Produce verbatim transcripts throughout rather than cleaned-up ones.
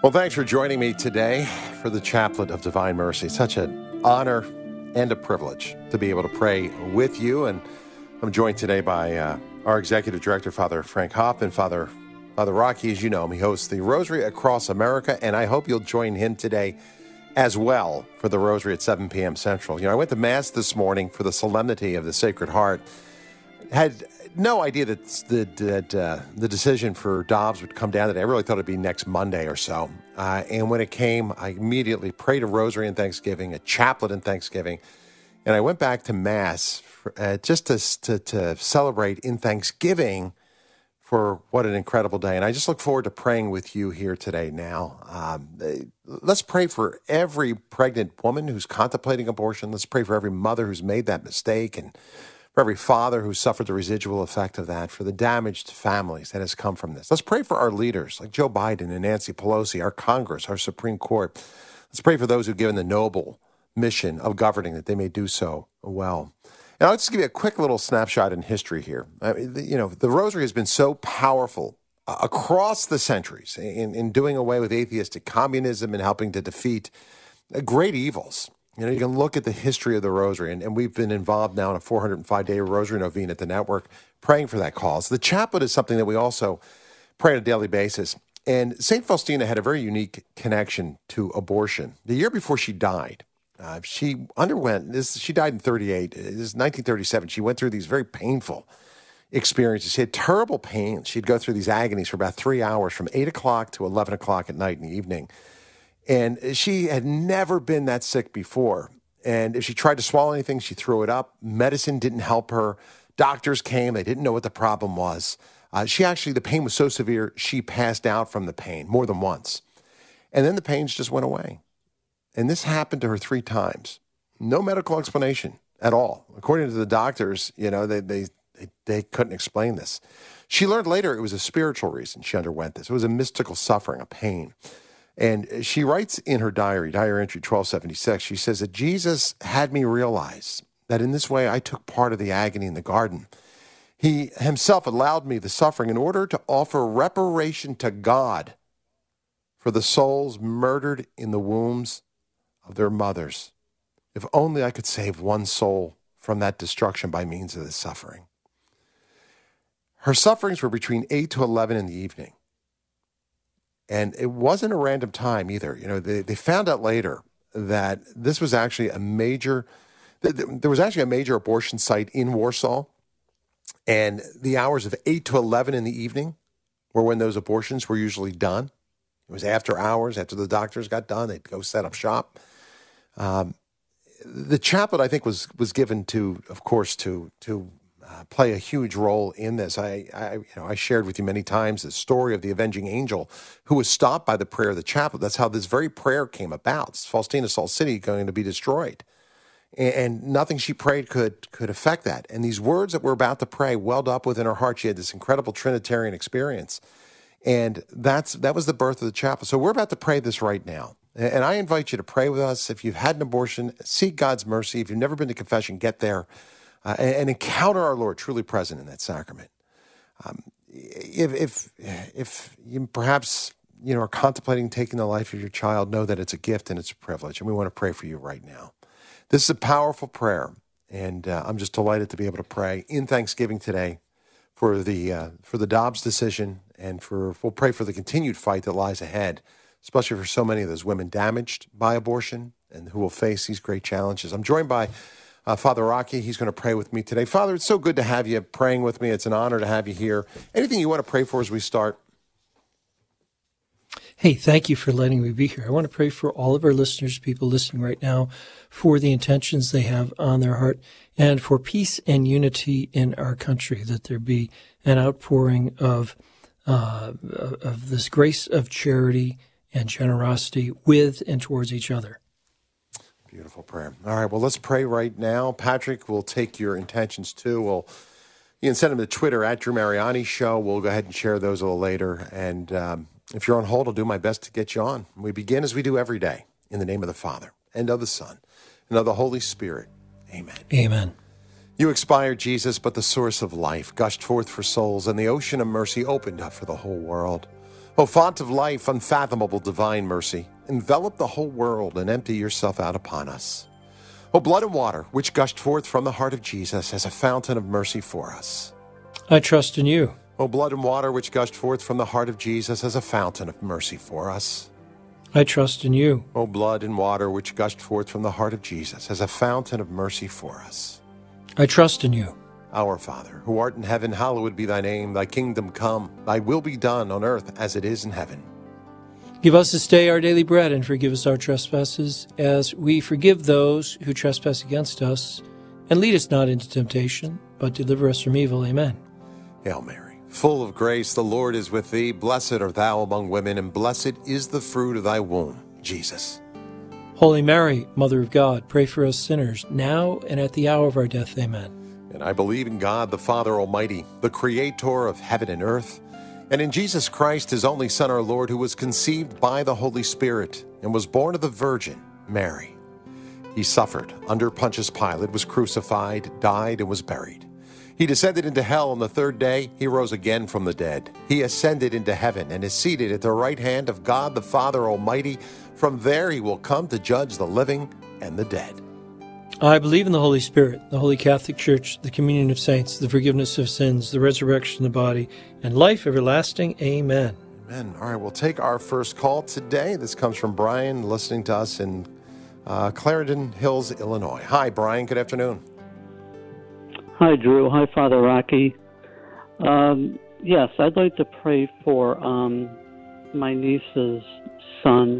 Well, thanks for joining me today for the Chaplet of Divine Mercy. Such an honor and a privilege to be able to pray with you. And I'm joined today by uh, our Executive Director, Father Frank Hoffman. Father, Father Rocky, as you know him, he hosts the Rosary Across America, and I hope you'll join him today as well for the Rosary at seven p.m. Central. You know, I went to Mass this morning for the Solemnity of the Sacred Heart. Had no idea that the that, uh, the decision for Dobbs would come down today. I really thought it'd be next Monday or so. Uh, and when it came, I immediately prayed a rosary in Thanksgiving, a chaplet in Thanksgiving, and I went back to Mass for, uh, just to, to to celebrate in Thanksgiving for what an incredible day. And I just look forward to praying with you here today now. Um, let's pray for every pregnant woman who's contemplating abortion. Let's pray for every mother who's made that mistake, and for every father who suffered the residual effect of that, for the damaged families that has come from this. Let's pray for our leaders like Joe Biden and Nancy Pelosi, our Congress, our Supreme Court. Let's pray for those who've given the noble mission of governing that they may do so well. And I'll just give you a quick little snapshot in history here. I mean, the, you know, the Rosary has been so powerful uh, across the centuries in, in doing away with atheistic communism and helping to defeat uh, great evils. You know, you can look at the history of the Rosary, and, and we've been involved now in a four hundred five day Rosary Novena at the network, praying for that cause. The chaplet is something that we also pray on a daily basis. And Saint Faustina had a very unique connection to abortion. The year before she died, uh, she underwent this. She died in thirty-eight. This is nineteen thirty-seven. She went through these very painful experiences. She had terrible pain. She'd go through these agonies for about three hours, from eight o'clock to eleven o'clock at night in the evening. And she had never been that sick before. And if she tried to swallow anything, she threw it up. Medicine didn't help her. Doctors came. They didn't know what the problem was. Uh, she actually, the pain was so severe, she passed out from the pain more than once. And then the pains just went away. And this happened to her three times. No medical explanation at all. According to the doctors, you know, they, they, they, they couldn't explain this. She learned later it was a spiritual reason she underwent this. It was a mystical suffering, a pain. And she writes in her diary, diary entry twelve seventy-six, she says that Jesus had me realize that in this way I took part of the agony in the garden. He himself allowed me the suffering in order to offer reparation to God for the souls murdered in the wombs of their mothers. If only I could save one soul from that destruction by means of this suffering. Her sufferings were between eight to eleven in the evening. And it wasn't a random time either. You know, they, they found out later that this was actually a major, there was actually a major abortion site in Warsaw. And the hours of eight to eleven in the evening were when those abortions were usually done. It was after hours, after the doctors got done, they'd go set up shop. Um, the chaplet, I think, was was given to, of course, to to Uh, play a huge role in this. I, I, you know, I shared with you many times the story of the avenging angel who was stopped by the prayer of the chaplet. That's how this very prayer came about. Faustina Salt City going to be destroyed, and, and nothing she prayed could could affect that. And these words that we're about to pray welled up within her heart. She had this incredible Trinitarian experience, and that's that was the birth of the chaplet. So we're about to pray this right now. And I invite you to pray with us. If you've had an abortion, seek God's mercy. If you've never been to confession, get there. Uh, and, and encounter our Lord truly present in that sacrament. Um, if if if you perhaps you know are contemplating taking the life of your child, know that it's a gift and it's a privilege, and we want to pray for you right now. This is a powerful prayer, and uh, I'm just delighted to be able to pray in Thanksgiving today for the uh, for the Dobbs decision, and for we'll pray for the continued fight that lies ahead, especially for so many of those women damaged by abortion and who will face these great challenges. I'm joined by Uh, Father Rocky. He's going to pray with me today. Father, it's so good to have you praying with me. It's an honor to have you here. Anything you want to pray for as we start? Hey, thank you for letting me be here. I want to pray for all of our listeners, people listening right now, for the intentions they have on their heart, and for peace and unity in our country, that there be an outpouring of uh, of this grace of charity and generosity with and towards each other. Beautiful prayer. All right, well, let's pray right now. Patrick will take your intentions too. We'll, you can send them to Twitter at Drew Mariani Show. We'll go ahead and share those a little later. And um, if you're on hold, I'll do my best to get you on. We begin as we do every day, in the name of the Father, and of the Son, and of the Holy Spirit. Amen. Amen. You expired, Jesus, but the source of life gushed forth for souls, and the ocean of mercy opened up for the whole world. O font of life, unfathomable divine mercy, envelop the whole world and empty yourself out upon us. O blood and water, which gushed forth from the heart of Jesus as a fountain of mercy for us. I trust in you. O blood and water, which gushed forth from the heart of Jesus as a fountain of mercy for us. I trust in you. O blood and water, which gushed forth from the heart of Jesus as a fountain of mercy for us. I trust in you. Our Father, who art in heaven, hallowed be thy name. Thy kingdom come, thy will be done on earth as it is in heaven. Give us this day our daily bread, and forgive us our trespasses, as we forgive those who trespass against us. And lead us not into temptation, but deliver us from evil. Amen. Hail Mary, full of grace, the Lord is with thee. Blessed art thou among women, and blessed is the fruit of thy womb, Jesus. Holy Mary, Mother of God, pray for us sinners, now and at the hour of our death. Amen. And I believe in God, the Father Almighty, the Creator of heaven and earth, and in Jesus Christ, his only Son, our Lord, who was conceived by the Holy Spirit and was born of the Virgin Mary. He suffered under Pontius Pilate, was crucified, died, and was buried. He descended into hell on the third day. He rose again from the dead. He ascended into heaven and is seated at the right hand of God, the Father Almighty. From there he will come to judge the living and the dead. I believe in the Holy Spirit, the Holy Catholic Church, the communion of saints, the forgiveness of sins, the resurrection of the body, and life everlasting. Amen. Amen. All right, we'll take our first call today. This comes from Brian, listening to us in uh, Clarendon Hills, Illinois. Hi, Brian. Good afternoon. Hi, Drew. Hi, Father Rocky. Um, yes, I'd like to pray for um, my niece's son.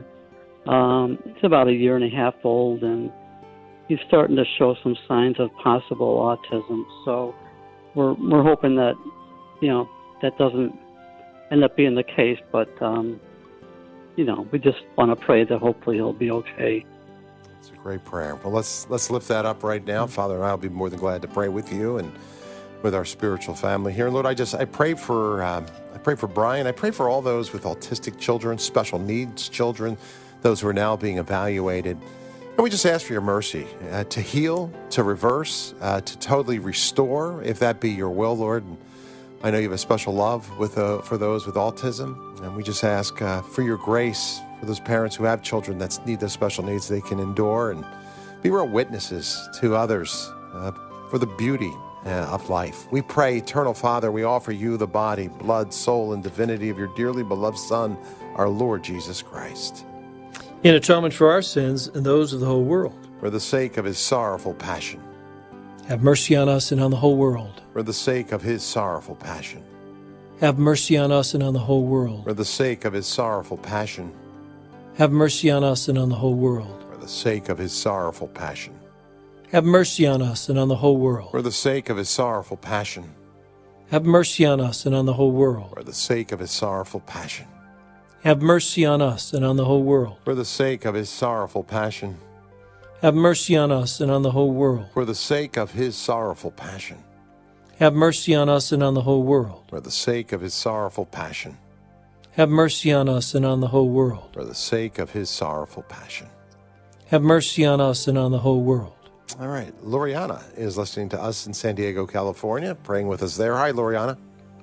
Um, he's about a year and a half old, and he's starting to show some signs of possible autism. So we're we're hoping that, you know, that doesn't end up being the case. But, um, you know, we just want to pray that hopefully he'll be okay. It's a great prayer. Well, let's let's lift that up right now. Father and I will be more than glad to pray with you and with our spiritual family here. Lord, I just I pray for um, I pray for Brian. I pray for all those with autistic children, special needs children, those who are now being evaluated. And we just ask for your mercy uh, to heal, to reverse, uh, to totally restore, if that be your will, Lord. And I know you have a special love with uh, for those with autism, and we just ask uh, for your grace for those parents who have children that need those special needs they can endure and be real witnesses to others uh, for the beauty uh, of life. We pray, Eternal Father, we offer you the body, blood, soul, and divinity of your dearly beloved Son, our Lord Jesus Christ. In atonement for our sins and those of the whole world. For the sake of his sorrowful passion. Have mercy on us and on the whole world. For the sake of his sorrowful passion. Have mercy on us and on the whole world. For the sake of his sorrowful passion. Have mercy on us and on the whole world. For the sake of his sorrowful passion. Have mercy on us and on the whole world. For the sake of his sorrowful passion. Have mercy on us and on the whole world. For the sake of his sorrowful passion. Have mercy on us and on the whole world. For the sake of his sorrowful passion. Have mercy on us and on the whole world. For the sake of his sorrowful passion. Have mercy on us and on the whole world. For the sake of his sorrowful passion. Have mercy on us and on the whole world. For the sake of his sorrowful passion. Have mercy on us and on the whole world. All right. Loriana is listening to us in San Diego, California, praying with us there. Hi, Loriana.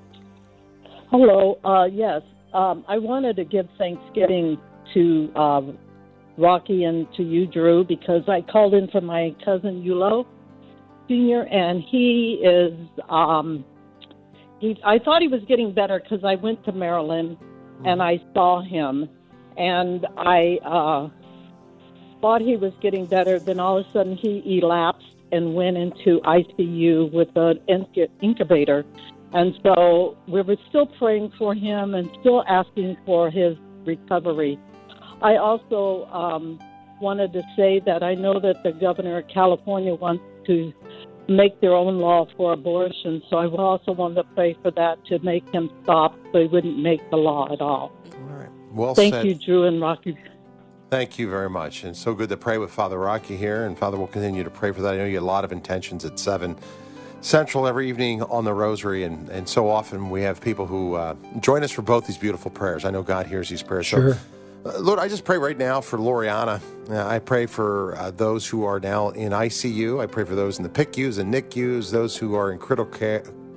Hello. Uh, yes. Um, I wanted to give Thanksgiving to uh, Rocky and to you, Drew, because I called in for my cousin Yulo Junior, and he is, um, he, I thought he was getting better because I went to Maryland and I saw him, and I uh, thought he was getting better. Then all of a sudden he elapsed and went into I C U with an incubator. And so we were still praying for him and still asking for his recovery. I also um, wanted to say that I know that the governor of California wants to make their own law for abortion, so I also wanted to pray for that to make him stop so he wouldn't make the law at all. All right. Well Thank said. you, Drew and Rocky. Thank you very much. And so good to pray with Father Rocky here, and Father will continue to pray for that. I know you had a lot of intentions at seven Central every evening on the Rosary, and, and so often we have people who uh, join us for both these beautiful prayers. I know God hears these prayers. Sure. So, uh, Lord, I just pray right now for Loriana. Uh, I pray for uh, those who are now in I C U. I pray for those in the P I C Us and N I C Us, those who are in critical care,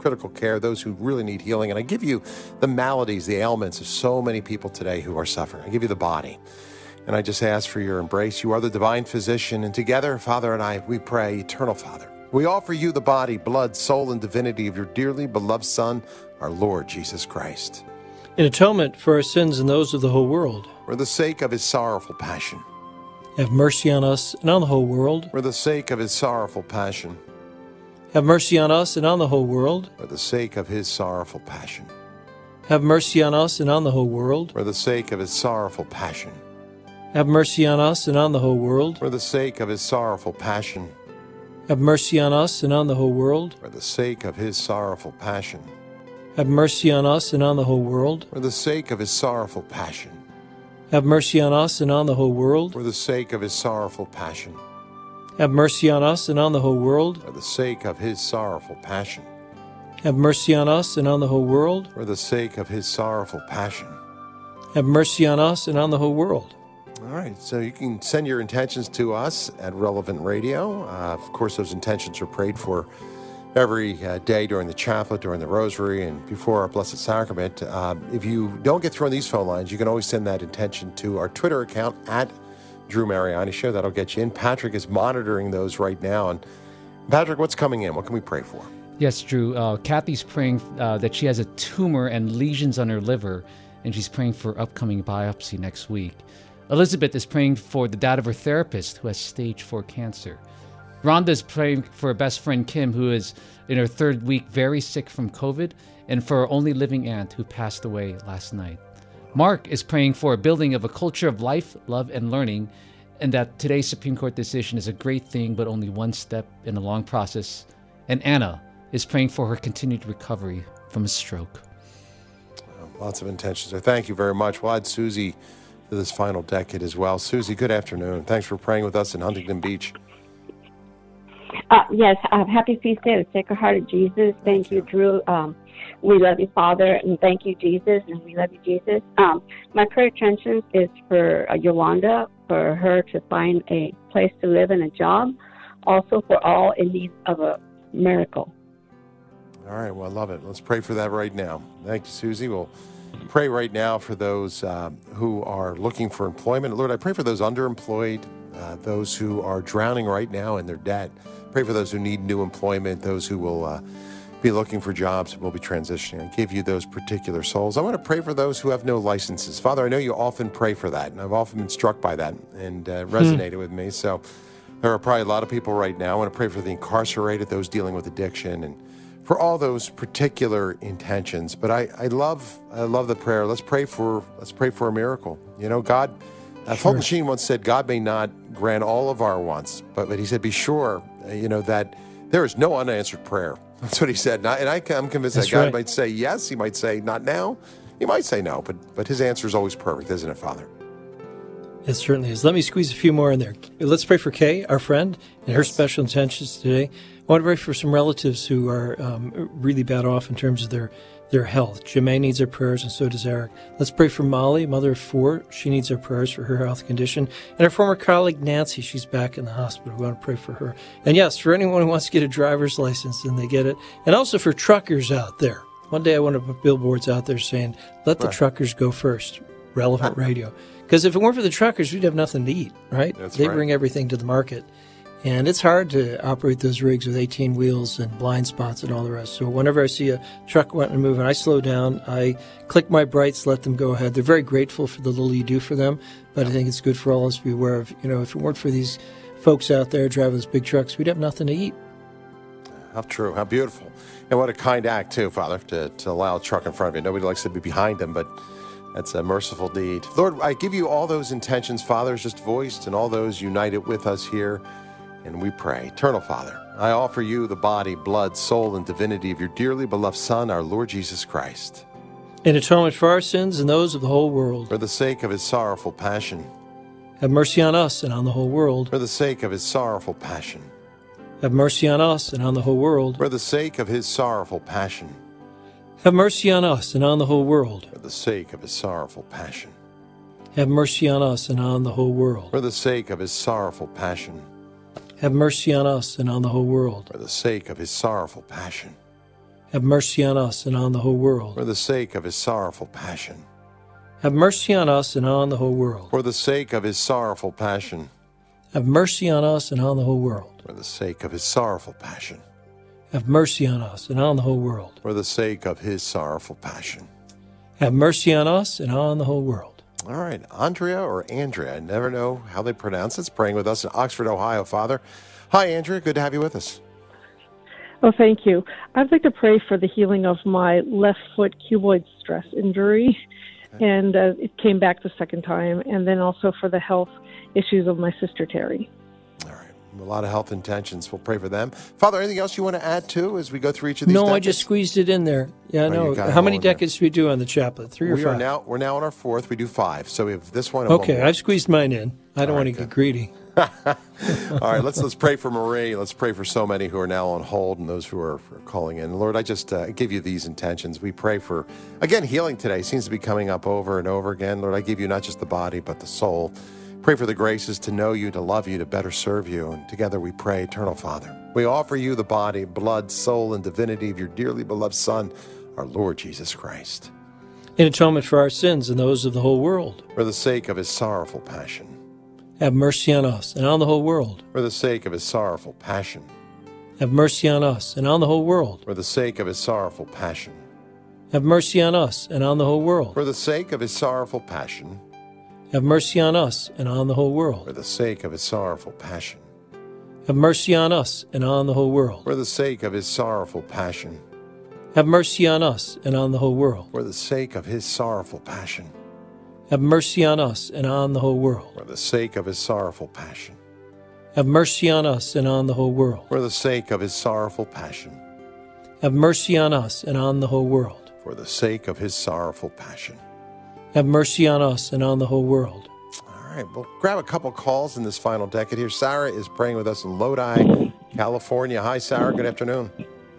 critical care, those who really need healing. And I give you the maladies, the ailments of so many people today who are suffering. I give you the body. And I just ask for your embrace. You are the divine physician. And together, Father and I, we pray, eternal Father, we offer you the body, blood, soul, and divinity of your dearly beloved Son, our Lord Jesus Christ. In atonement for our sins and those of the whole world. For the sake of his sorrowful passion. Have mercy on us and on the whole world. For the sake of his sorrowful passion. Have mercy on us and on the whole world. For the sake of his sorrowful passion. Have mercy on us and on the whole world. For the sake of his sorrowful passion. Have mercy on us and on the whole world. For the sake of his sorrowful passion. Have mercy on us and on the whole world. For the sake of his sorrowful passion. Have mercy on us and on the whole world. For the sake of his sorrowful passion. Have mercy on us and on the whole world. For the sake of his sorrowful passion. Have mercy on us and on the whole world. For the sake of his sorrowful passion. Have mercy on us and on the whole world. For the sake of his sorrowful passion. Have mercy on us and on the whole world. All right, so you can send your intentions to us at Relevant Radio. Uh, of course, those intentions are prayed for every uh, day during the chaplet, during the rosary, and before our Blessed Sacrament. Uh, if you don't get through on these phone lines, you can always send that intention to our Twitter account at Drew Mariani Show. That'll get you in. Patrick is monitoring those right now. And Patrick, what's coming in? What can we pray for? Yes, Drew. Uh, Kathy's praying uh, that she has a tumor and lesions on her liver, and she's praying for upcoming biopsy next week. Elizabeth is praying for the dad of her therapist who has stage four cancer. Rhonda is praying for her best friend Kim, who is in her third week very sick from COVID, and for her only living aunt who passed away last night. Mark is praying for a building of a culture of life, love, and learning, and that today's Supreme Court decision is a great thing, but only one step in a long process. And Anna is praying for her continued recovery from a stroke. Well, lots of intentions there. Thank you very much. We'll add Susie to this final decade as well. Susie, good afternoon. Thanks for praying with us in Huntington Beach. Uh, yes, uh, happy feast day of the Sacred Heart of Jesus. Thank, thank you, Drew. Um, we love you, Father, and thank you, Jesus, and we love you, Jesus. Um, my prayer intention is for uh, Yolanda, for her to find a place to live and a job, also for all in need of a miracle. All right, well, I love it. Let's pray for that right now. Thank you, Susie. We'll pray right now for those uh, who are looking for employment. Lord, I pray for those underemployed, uh, those who are drowning right now in their debt. Pray for those who need new employment, those who will uh, be looking for jobs and will be transitioning. I give you those particular souls. I want to pray for those who have no licenses. Father, I know you often pray for that, and I've often been struck by that and uh, resonated hmm. with me. So there are probably a lot of people right now. I want to pray for the incarcerated, those dealing with addiction, and for all those particular intentions. But I, I love I love the prayer. Let's pray for let's pray for a miracle. You know, God, uh, sure. Fulton Sheen once said, God may not grant all of our wants, but, but he said, be sure, uh, you know, that there is no unanswered prayer. That's what he said. And, I, and I, I'm convinced That's that God right. might say yes. He might say not now. He might say no, but but his answer is always perfect, isn't it, Father? It certainly is. Let me squeeze a few more in there. Let's pray for Kay, our friend, and her special intentions today. I want to pray for some relatives who are um, really bad off in terms of their, their health. Jermaine needs our prayers, and so does Eric. Let's pray for Molly, mother of four. She needs our prayers for her health condition. And our former colleague, Nancy, she's back in the hospital. We want to pray for her. And yes, for anyone who wants to get a driver's license, then they get it. And also for truckers out there. One day I want to put billboards out there saying, let the right. truckers go first. Relevant Radio. Because if it weren't for the truckers, we'd have nothing to eat, right? That's they right. bring everything to the market. And it's hard to operate those rigs with eighteen wheels and blind spots and all the rest. So whenever I see a truck wanting to move and I slow down, I click my brights, let them go ahead. They're very grateful for the little you do for them, but I think it's good for all of us to be aware of, you know, if it weren't for these folks out there driving those big trucks, we'd have nothing to eat. How true, how beautiful. And what a kind act, too, Father, to, to allow a truck in front of you. Nobody likes to be behind them, but that's a merciful deed. Lord, I give you all those intentions, Father, just voiced, and all those united with us here. And we pray. Eternal Father, I offer you the body, blood, soul, and divinity of your dearly beloved Son, our Lord Jesus Christ. In atonement for our sins and those of the whole world. For the sake of his sorrowful passion. Have mercy on us and on the whole world. For the sake of his sorrowful passion. Have mercy on us and on the whole world. For the sake of his sorrowful passion. Have mercy on us and on the whole world. For the sake of his sorrowful passion. Have mercy on us and on the whole world. For the sake of his sorrowful passion. Have mercy on us and on the whole world. For the sake of his sorrowful passion. Have mercy on us and on the whole world. For the sake of his sorrowful passion. Have mercy on us and on the whole world. For the sake of his sorrowful passion. Have mercy on us and on the whole world. For the sake of his sorrowful passion. Have mercy on us and on the whole world. For the sake of his sorrowful passion. Have mercy on us and on the whole world. All right, Andrea or Andrea, I never know how they pronounce it. It's praying with us in Oxford, Ohio, Father. Hi, Andrea. Good to have you with us. Oh, thank you. I'd like to pray for the healing of my left foot cuboid stress injury, okay. and uh, it came back the second time, and then also for the health issues of my sister Terry. All right, a lot of health intentions. We'll pray for them. Father, anything else you want to add to as we go through each of these? No, decades? I just squeezed it in there. Yeah, oh, no. How many decades do we do on the chaplet? Three or we five? Are now, we're now on our fourth. We do five. So we have this one. Okay, one I've squeezed mine in. I don't All want right, to good. get greedy. All right, let's let's pray for Marie. Let's pray for so many who are now on hold and those who are, are calling in. Lord, I just uh, give you these intentions. We pray for, again, healing today seems to be coming up over and over again. Lord, I give you not just the body, but the soul. Pray for the graces to know you, to love you, to better serve you. And together we pray, Eternal Father. We offer you the body, blood, soul, and divinity of your dearly beloved Son, our Lord Jesus Christ. In atonement for our sins and those of the whole world. For the sake of his sorrowful passion. Have mercy on us and on the whole world. For the sake of his sorrowful passion. Have mercy on us and on the whole world. For the sake of his sorrowful passion. Have mercy on us and on the whole world. For the sake of his sorrowful passion. Have mercy on us and on the whole world. For the sake of his sorrowful passion. Have mercy on us and on the whole world. For the sake of his sorrowful passion. Have mercy on us and on the whole world. For the sake of his sorrowful passion. Have mercy on us and on the whole world. For the sake of his sorrowful passion. Have mercy on us and on the whole world. For the sake of his sorrowful passion. Have mercy on us and on the whole world. For the sake of his sorrowful passion. Have mercy on us and on the whole world. All right, we'll grab a couple calls in this final decade here. Sarah is praying with us in Lodi, California. Hi, Sarah. Good afternoon.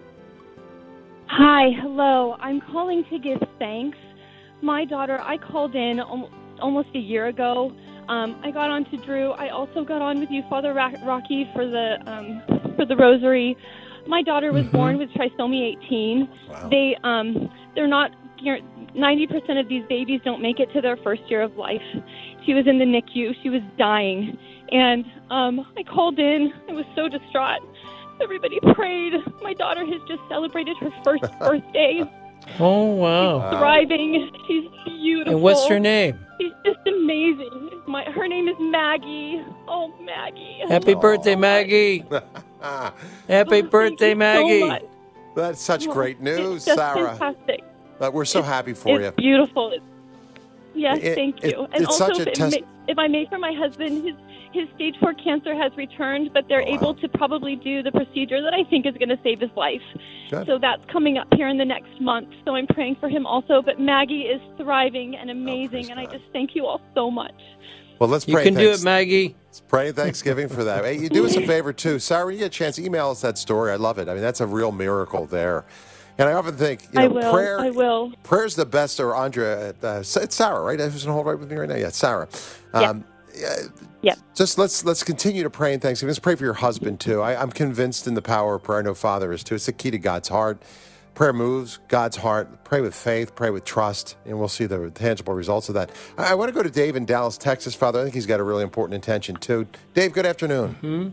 Hi, hello. I'm calling to give thanks. My daughter, I called in al- almost a year ago. Um, I got on to Drew. I also got on with you, Father Ra- Rocky, for the um, for the rosary. My daughter was mm-hmm. born with trisomy eighteen. Wow. They um, they're not. ninety percent of these babies don't make it to their first year of life. She was in the N I C U. She was dying, and um, I called in. I was so distraught. Everybody prayed. My daughter has just celebrated her first birthday. Oh, wow. She's thriving. She's beautiful. And what's her name? She's just amazing. My, her name is Maggie. Oh, Maggie. Happy oh. birthday, Maggie. Happy oh, birthday, Maggie. So much. That's such great news, it's just Sarah. Fantastic. Uh, we're so it's, happy for it's you. Beautiful. It's, yes, it, thank it, you. It, and it's also, such a if, test- it may, if I may, for my husband, his his stage four cancer has returned, but they're oh, wow. able to probably do the procedure that I think is going to save his life. Good. So that's coming up here in the next month. So I'm praying for him also. But Maggie is thriving and amazing, oh, and I God. just thank you all so much. Well, let's You pray. can thanks- do it, Maggie. Let's pray Thanksgiving for that. Hey, you do us a favor, too. Sarah, when you get a chance, email us that story. I love it. I mean, that's a real miracle there. And I often think, you know, I will. prayer. I will. Prayer's the best. Or Andrea, uh, it's Sarah, right? Who's going to hold right with me right now? Yeah, Sarah. Um, yeah. Yeah. Just let's let's continue to pray in Thanksgiving. Let's pray for your husband too. I, I'm convinced in the power of prayer. I know Father is too. It's the key to God's heart. Prayer moves God's heart. Pray with faith. Pray with trust, and we'll see the tangible results of that. I, I want to go to Dave in Dallas, Texas, Father. I think he's got a really important intention too. Dave, good afternoon. Hmm?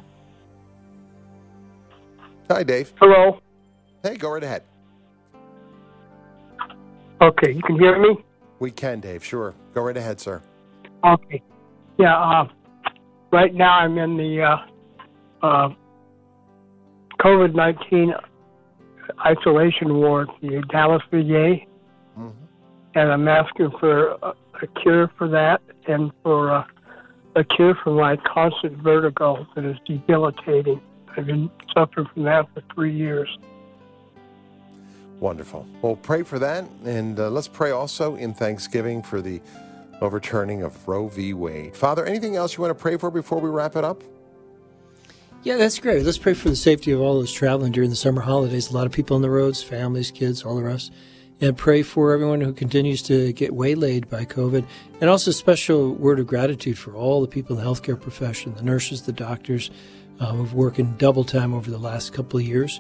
Hi, Dave. Hello. Hey, go right ahead. Okay, you can hear me? We can, Dave. Sure. Go right ahead, sir. Okay. Yeah, uh, right now I'm in the uh, uh, COVID nineteen isolation ward, the Dallas V A, Mm-hmm. and I'm asking for a, a cure for that and for uh, a cure for my constant vertigo that is debilitating. I've been suffering from that for three years. Wonderful. Well, pray for that, and uh, let's pray also in Thanksgiving for the overturning of Roe v. Wade. Father, anything else you want to pray for before we wrap it up? Yeah, that's great. Let's pray for the safety of all those traveling during the summer holidays. A lot of people on the roads, families, kids, all the rest. And pray for everyone who continues to get waylaid by COVID. And also a special word of gratitude for all the people in the healthcare profession, the nurses, the doctors, um, who've worked in double time over the last couple of years.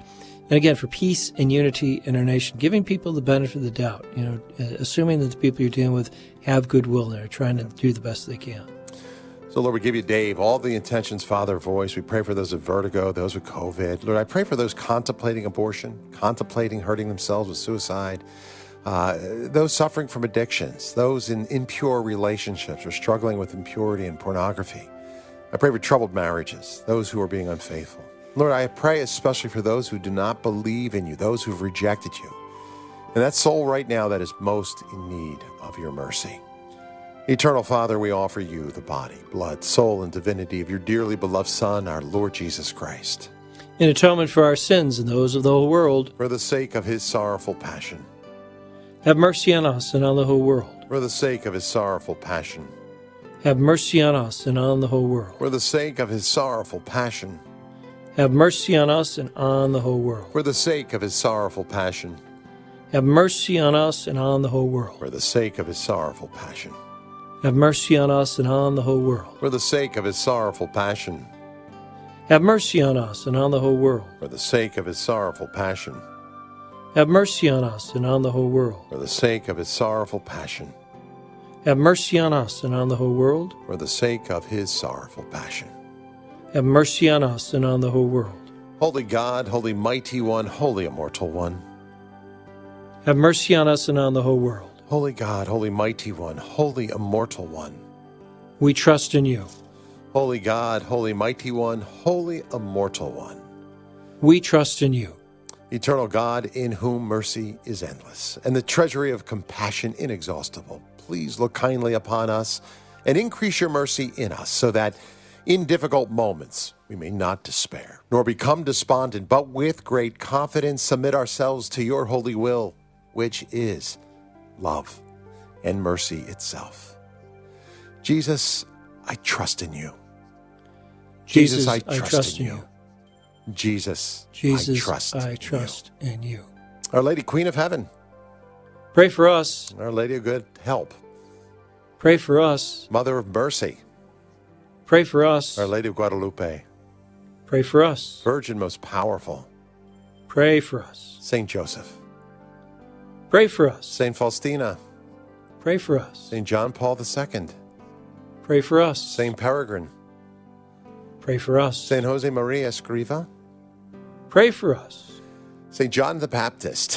And again, for peace and unity in our nation, giving people the benefit of the doubt, you know, assuming that the people you're dealing with have goodwill and are trying to do the best they can. So, Lord, we give you, Dave, all the intentions, Father, voice. We pray for those with vertigo, those with COVID. Lord, I pray for those contemplating abortion, contemplating hurting themselves with suicide, uh, those suffering from addictions, those in impure relationships or struggling with impurity and pornography. I pray for troubled marriages, those who are being unfaithful. Lord, I pray especially for those who do not believe in you, those who've rejected you. And that soul right now that is most in need of your mercy. Eternal Father, we offer you the body, blood, soul, and divinity of your dearly beloved Son, our Lord Jesus Christ. In atonement for our sins and those of the whole world. For the sake of his sorrowful passion. Have mercy on us and on the whole world. For the sake of his sorrowful passion. Have mercy on us and on the whole world. For the sake of his sorrowful passion. Have mercy on us and on the whole world. For the sake of his sorrowful passion. Have mercy on us and on the whole world. For the sake of his sorrowful passion. Have mercy on us and on the whole world. For the sake of his sorrowful passion. Have mercy on us and on the whole world. For the sake of his sorrowful passion. Have mercy on us and on the whole world. For the sake of his sorrowful passion. Have mercy on us and on the whole world. For the sake of his sorrowful passion. Have mercy on us and on the whole world. Holy God, holy mighty one, holy immortal one. Have mercy on us and on the whole world. Holy God, holy mighty one, holy immortal one. We trust in you. Holy God, holy mighty one, holy immortal one. We trust in you. Eternal God, in whom mercy is endless, and the treasury of compassion inexhaustible. Please look kindly upon us and increase your mercy in us, so that in difficult moments we may not despair, nor become despondent, but with great confidence submit ourselves to your holy will, which is love and mercy itself. Jesus, I trust in you. Jesus, Jesus I, trust I trust in in you. you. Jesus, Jesus, I trust, I trust in, in you. you. Our Lady, Queen of Heaven. Pray for us. Our Lady of Good Help. Pray for us. Mother of Mercy. Pray for us. Our Lady of Guadalupe. Pray for us. Virgin most powerful. Pray for us. Saint Joseph. Pray for us. Saint Faustina. Pray for us. Saint John Paul the Second. Pray for us. Saint Peregrine. Pray for us. Saint Jose Maria Escriva. Pray for us. Saint John the Baptist.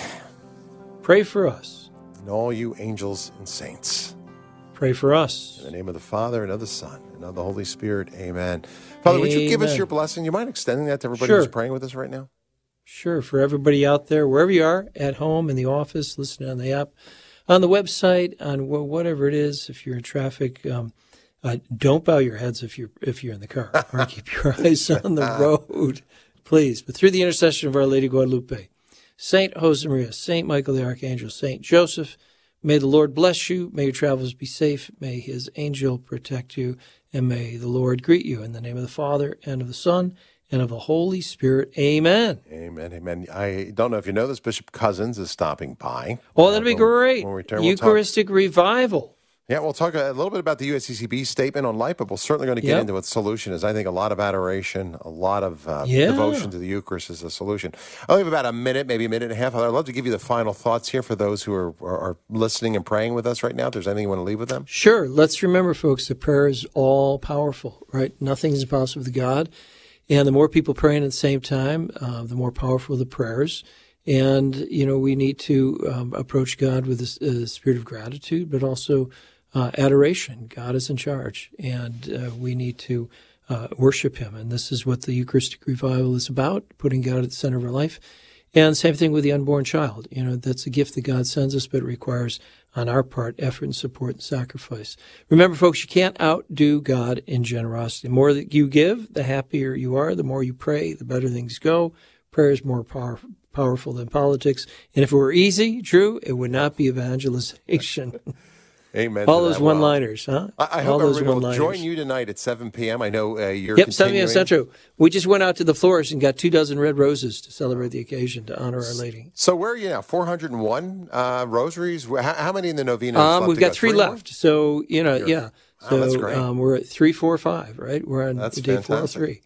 Pray for us. And all you angels and saints. Pray for us. In the name of the Father, and of the Son, and of the Holy Spirit. Amen. Father, would you give us Amen. your blessing? You mind extending that to everybody Sure. who's praying with us right now? Sure. For everybody out there, wherever you are, at home, in the office, listening on the app, on the website, on wh- whatever it is, if you're in traffic, um, uh, don't bow your heads if you're if you're in the car, or keep your eyes on the road, please. But through the intercession of Our Lady Guadalupe, Saint Josemaria, Saint Michael the Archangel, Saint Joseph, may the Lord bless you. May your travels be safe. May his angel protect you. And may the Lord greet you in the name of the Father, and of the Son, and of the Holy Spirit. Amen. Amen. Amen. I don't know if you know this, Bishop Cousins is stopping by. Oh, that'd be Uh, when- great. when we return, we'll talk- Eucharistic revival. Yeah, we'll talk a little bit about the U S C C B statement on life, but we're certainly going to get Yep. into what the solution is. I think a lot of adoration, a lot of uh, Yeah. devotion to the Eucharist is a solution. I only have about a minute, maybe a minute and a half. I'd love to give you the final thoughts here for those who are, are, are listening and praying with us right now. If there's anything you want to leave with them. Sure. Let's remember, folks, that prayer is all powerful, right? Nothing is impossible with God. And the more people praying at the same time, uh, the more powerful the prayers. And, you know, we need to um, approach God with a, a spirit of gratitude, but also uh, adoration. God is in charge, and uh, we need to uh, worship him. And this is what the Eucharistic revival is about, putting God at the center of our life. And same thing with the unborn child. You know, that's a gift that God sends us, but it requires on our part effort and support and sacrifice. Remember, folks, you can't outdo God in generosity. The more that you give, the happier you are. The more you pray, the better things go. Prayer is more power, powerful than politics. And if it were easy, Drew, it would not be evangelization. Amen. All to those that. Well, one-liners, huh? I, I All hope those everybody will one-liners. join you tonight at seven p.m. I know uh, you're Yep, seven continuing. Central. We just went out to the florist and got two dozen red roses to celebrate the occasion to honor Our Lady. So where are you now? four hundred one uh, rosaries? How, how many in the novena? Um, left we've to got go? three, more? left. So, you know, You're- yeah. Oh, So that's great. um, we're at three, four, five, right? We're on That's day four or fantastic. three.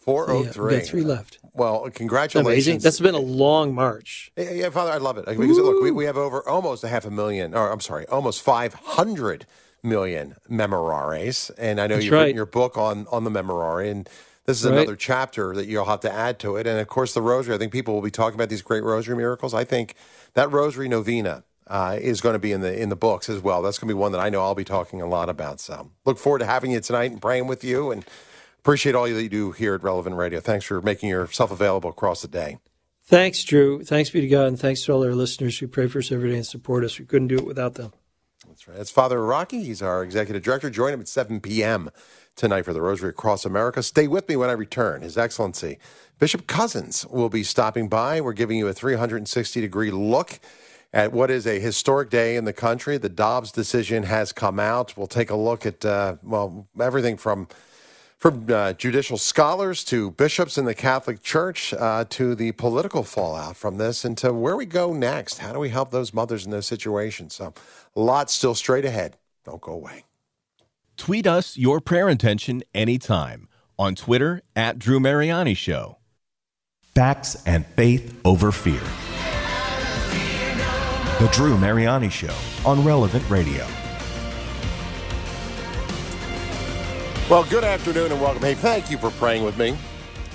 four oh three. So, yeah, we got three left. Well, congratulations. Amazing. That's been a long march. Yeah, yeah, Father, I love it. Because, look, we, we have over almost a half a million, or I'm sorry, almost five hundred million memorares. And I know That's you've right. written your book on, on the memorare, and this is Right. another chapter that you'll have to add to it. And, of course, the rosary. I think people will be talking about these great rosary miracles. I think that rosary novena uh, is going to be in the in the books as well. That's going to be one that I know I'll be talking a lot about. So look forward to having you tonight and praying with you, and appreciate all that you do here at Relevant Radio. Thanks for making yourself available across the day. Thanks, Drew. Thanks be to God, and thanks to all our listeners who pray for us every day and support us. We couldn't do it without them. That's right. That's Father Rocky. He's our executive director. Join him at seven p.m. tonight for the Rosary Across America. Stay with me when I return. His Excellency Bishop Cozzens will be stopping by. We're giving you a three hundred sixty degree look at what is a historic day in the country. The Dobbs decision has come out. We'll take a look at, uh, well, everything from from uh, judicial scholars to bishops in the Catholic Church uh, to the political fallout from this, and to where we go next. How do we help those mothers in those situations? So a lot still straight ahead. Don't go away. Tweet us your prayer intention anytime on Twitter at Drew Mariani Show. Facts and faith over fear. The Drew Mariani Show on Relevant Radio. Well, good afternoon and welcome. Hey, thank you for praying with me.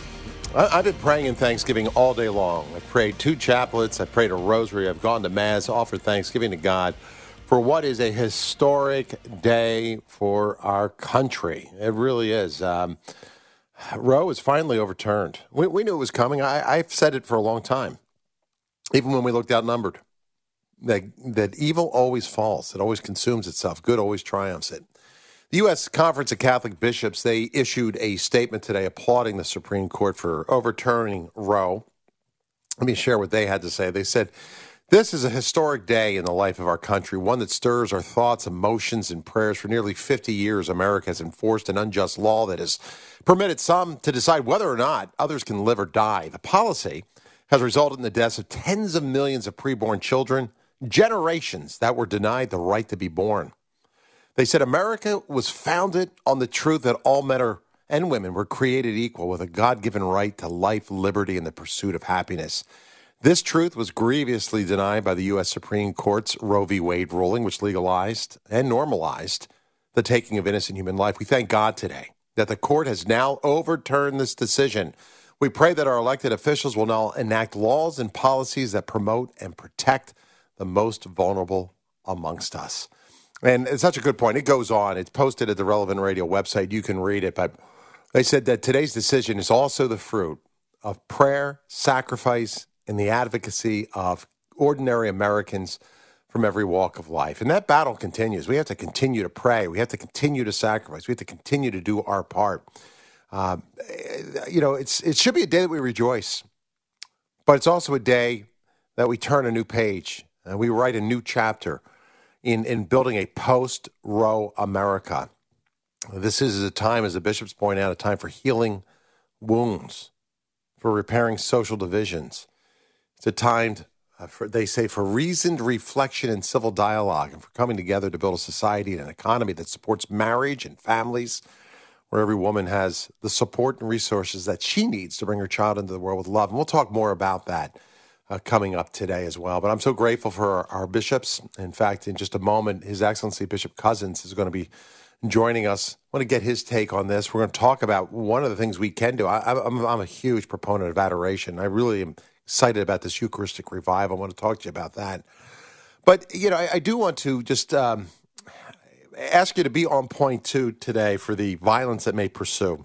I, I've been praying in Thanksgiving all day long. I prayed two chaplets. I prayed a rosary. I've gone to Mass, offered thanksgiving to God for what is a historic day for our country. It really is. Um, Roe is finally overturned. We, we knew it was coming. I, I've said it for a long time, even when we looked outnumbered, that, that evil always falls. It always consumes itself. Good always triumphs it. The U S Conference of Catholic Bishops, they issued a statement today applauding the Supreme Court for overturning Roe. Let me share what they had to say. They said, "This is a historic day in the life of our country, one that stirs our thoughts, emotions, and prayers. For nearly fifty years, America has enforced an unjust law that has permitted some to decide whether or not others can live or die. The policy has resulted in the deaths of tens of millions of preborn children, generations that were denied the right to be born. They said America was founded on the truth that all men are, and women were created equal with a God-given right to life, liberty, and the pursuit of happiness. This truth was grievously denied by the U S Supreme Court's Roe v. Wade ruling, which legalized and normalized the taking of innocent human life. We thank God today that the court has now overturned this decision. We pray that our elected officials will now enact laws and policies that promote and protect the most vulnerable amongst us." And it's such a good point. It goes on. It's posted at the Relevant Radio website. You can read it. But they said that today's decision is also the fruit of prayer, sacrifice, and the advocacy of ordinary Americans from every walk of life. And that battle continues. We have to continue to pray. We have to continue to sacrifice. We have to continue to do our part. Uh, you know, it's it should be a day that we rejoice. But it's also a day that we turn a new page and we write a new chapter in, in building a post-Roe America. This is a time, as the bishops point out, a time for healing wounds, for repairing social divisions. It's a time, uh, for, they say, for reasoned reflection and civil dialogue, and for coming together to build a society and an economy that supports marriage and families, where every woman has the support and resources that she needs to bring her child into the world with love. And we'll talk more about that uh, coming up today as well. But I'm so grateful for our, our bishops. In fact, in just a moment, His Excellency Bishop Cozzens is going to be joining us. I want to get his take on this. We're going to talk about one of the things we can do. I, I'm, I'm a huge proponent of adoration. I really am excited about this Eucharistic revival. I want to talk to you about that. But, you know, I, I do want to just um, ask you to be on point, too, today for the violence that may pursue.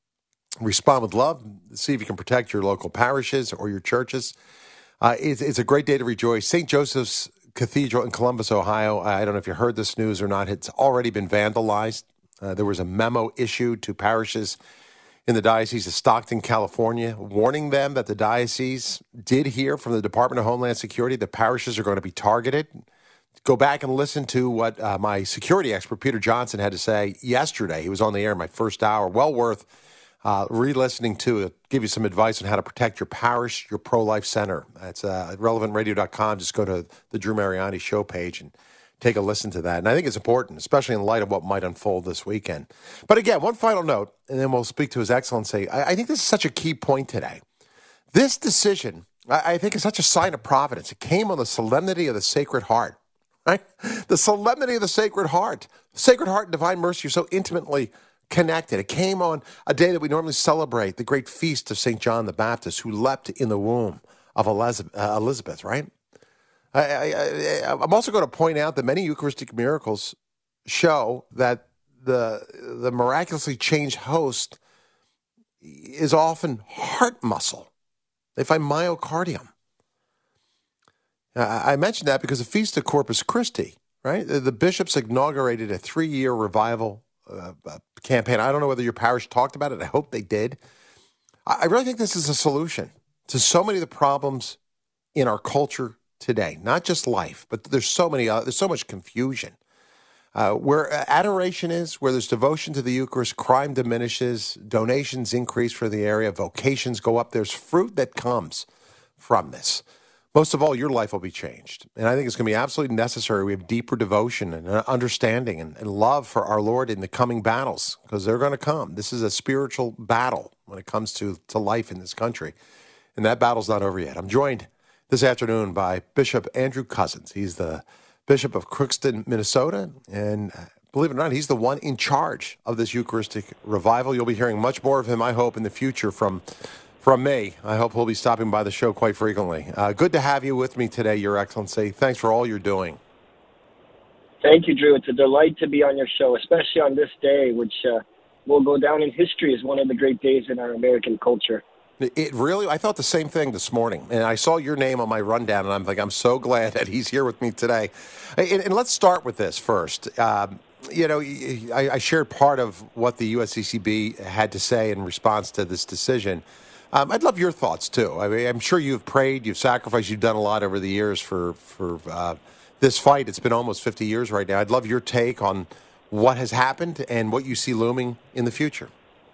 Respond with love. See if you can protect your local parishes or your churches. Uh, it's, it's a great day to rejoice. Saint Joseph's Cathedral in Columbus, Ohio. I don't know if you heard this news or not. It's already been vandalized. Uh, there was a memo issued to parishes in the Diocese of Stockton, California, warning them that the diocese did hear from the Department of Homeland Security that parishes are going to be targeted. Go back and listen to what uh, my security expert, Peter Johnson, had to say yesterday. He was on the air in my first hour. Well worth uh, re-listening to. It'll give you some advice on how to protect your parish, your pro-life center. It's uh, at relevant radio dot com. Just go to the Drew Mariani show page and take a listen to that. And I think it's important, especially in light of what might unfold this weekend. But again, one final note, and then we'll speak to His Excellency. I, I think this is such a key point today. This decision, I, I think, is such a sign of providence. It came on the solemnity of the Sacred Heart, right? The solemnity of the Sacred Heart. Sacred Heart and Divine Mercy are so intimately connected. It came on a day that we normally celebrate, the great feast of Saint John the Baptist, who leapt in the womb of Elizabeth, uh, Elizabeth right? I, I, I, I'm also going to point out that many Eucharistic miracles show that the the miraculously changed host is often heart muscle. They find myocardium. Uh, I mentioned that because the Feast of Corpus Christi, right? The, the bishops inaugurated a three-year revival uh, uh, campaign. I don't know whether your parish talked about it. I hope they did. I, I really think this is a solution to so many of the problems in our culture today, not just life, but there's so many, uh, there's so much confusion. Uh, where adoration is, where there's devotion to the Eucharist, crime diminishes, donations increase for the area, vocations go up. There's fruit that comes from this. Most of all, your life will be changed. And I think it's going to be absolutely necessary. We have deeper devotion and understanding and, and love for our Lord in the coming battles, because they're going to come. This is a spiritual battle when it comes to, to life in this country. And that battle's not over yet. I'm joined this afternoon by Bishop Andrew Cozzens. He's the Bishop of Crookston, Minnesota, and believe it or not, he's the one in charge of this Eucharistic revival. You'll be hearing much more of him, I hope, in the future from from me. I hope he'll be stopping by the show quite frequently. Uh, good to have you with me today, Your Excellency. Thanks for all you're doing. Thank you, Drew. It's a delight to be on your show, especially on this day, which uh, will go down in history as one of the great days in our American culture. It really, I thought the same thing this morning, and I saw your name on my rundown, and I'm like, I'm so glad that he's here with me today. And, and let's start with this first. Um, you know, I, I shared part of what the U S C C B had to say in response to this decision. Um, I'd love your thoughts, too. I mean, I'm sure you've prayed, you've sacrificed, you've done a lot over the years for, for uh, this fight. It's been almost fifty years right now. I'd love your take on what has happened and what you see looming in the future.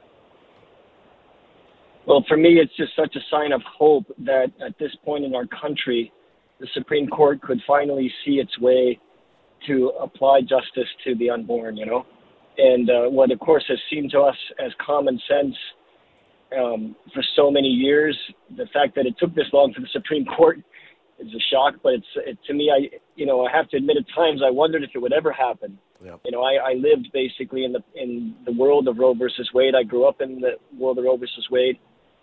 Well, for me, it's just such a sign of hope that at this point in our country, the Supreme Court could finally see its way to apply justice to the unborn, you know. And uh, what, of course, has seemed to us as common sense um, for so many years, the fact that it took this long for the Supreme Court is a shock. But it's it, to me, I you know, I have to admit at times I wondered if it would ever happen. Yep. You know, I, I lived basically in the in the world of Roe versus Wade. I grew up in the world of Roe versus Wade.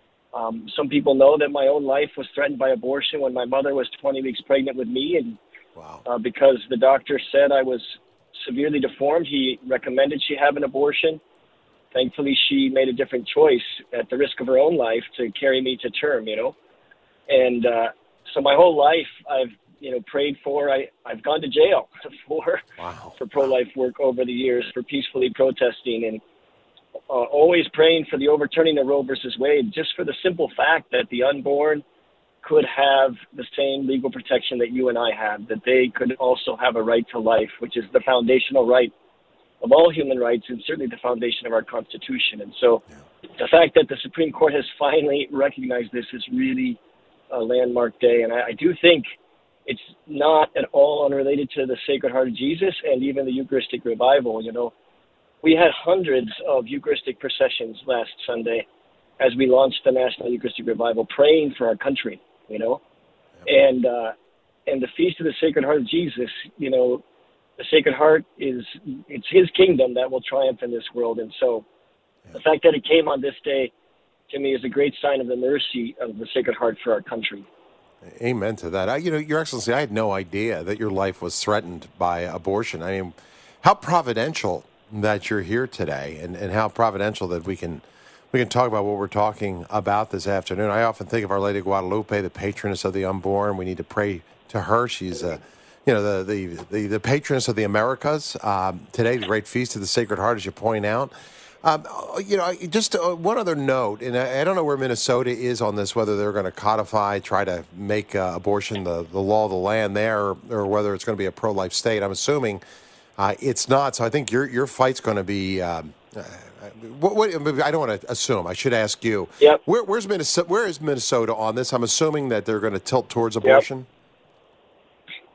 Um, some people know that my own life was threatened by abortion when my mother was twenty weeks pregnant with me. And wow. uh, because the doctor said I was severely deformed, he recommended she have an abortion. Thankfully, she made a different choice at the risk of her own life to carry me to term, you know. And uh, so my whole life I've, you know, prayed for. I, I've gone to jail for, wow. for pro-life work over the years, for peacefully protesting and Uh, always praying for the overturning of Roe versus Wade, just for the simple fact that the unborn could have the same legal protection that you and I have, that they could also have a right to life, which is the foundational right of all human rights and certainly the foundation of our Constitution. And so yeah. the fact that the Supreme Court has finally recognized this is really a landmark day. And I, I do think it's not at all unrelated to the Sacred Heart of Jesus and even the Eucharistic revival. You know, we had hundreds of Eucharistic processions last Sunday as we launched the National Eucharistic Revival, praying for our country, you know. Yeah. And uh, and the Feast of the Sacred Heart of Jesus, you know, the Sacred Heart is, it's his kingdom that will triumph in this world. And so yeah. the fact that it came on this day, to me, is a great sign of the mercy of the Sacred Heart for our country. Amen to that. I, you know, Your Excellency, I had no idea that your life was threatened by abortion. I mean, how providential that you're here today, and, and how providential that we can we can talk about what we're talking about this afternoon. I often think of Our Lady of Guadalupe, the patroness of the unborn. We need to pray to her. She's a, you know, the the the, the patroness of the Americas. Um, today, the great feast of the Sacred Heart, as you point out. Um, you know, just uh, one other note, and I, I don't know where Minnesota is on this, whether they're going to codify, try to make uh, abortion the, the law of the land there, or, or whether it's going to be a pro-life state. I'm assuming uh, it's not. So I think your your fight's going to be. Um, uh, what, what, I don't want to assume. I should ask you. Yep. Where, where's Minnesota? Where is Minnesota on this? I'm assuming that they're going to tilt towards abortion.